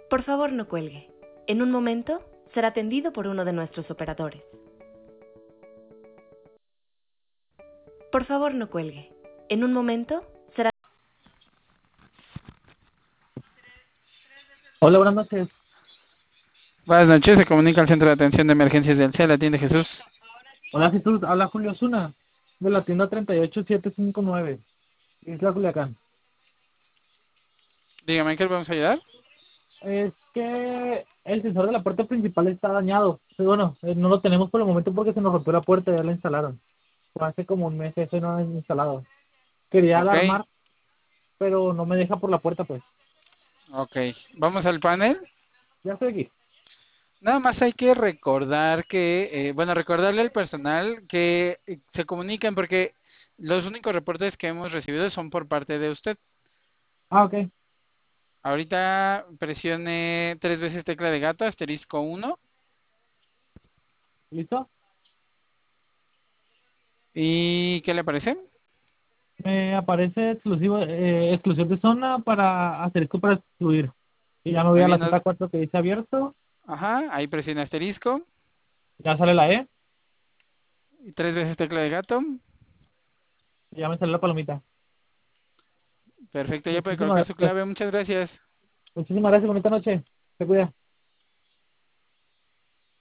Por favor, no cuelgue. En un momento será atendido por uno de nuestros operadores. Por favor, no cuelgue. En un momento será... Hola, buenas noches. Buenas noches, se comunica al Centro de Atención de Emergencias del CEL, atiende Jesús. Hola Jesús, habla Julio Osuna, de la tienda 38759, Isla Culiacán. Dígame, ¿en qué le podemos ayudar? Es que el sensor de la puerta principal está dañado. Pero bueno, no lo tenemos por el momento porque se nos rompió la puerta y ya la instalaron. Fue hace como un mes eso no han instalado. Quería Ok, alarmar, pero no me deja por la puerta pues. ok. Vamos al panel. Ya estoy aquí. Nada más hay que recordar que, bueno, recordarle al personal que se comuniquen porque los únicos reportes que hemos recibido son por parte de usted. Ah, ok. Ahorita presione 3 veces tecla de gato, asterisco 1. ¿Listo? ¿Y qué le parece? Me aparece exclusión de zona para asterisco para excluir. Y ya me voy Muy a la bien, Z4 que dice abierto. ajá, ahí presione asterisco. Ya sale la E. Y 3 veces tecla de gato. Y ya me sale la palomita. Perfecto, ya puede colocar Muchísimas su gracias. clave. Muchas gracias. Muchísimas gracias. Bonita noche. Se cuida.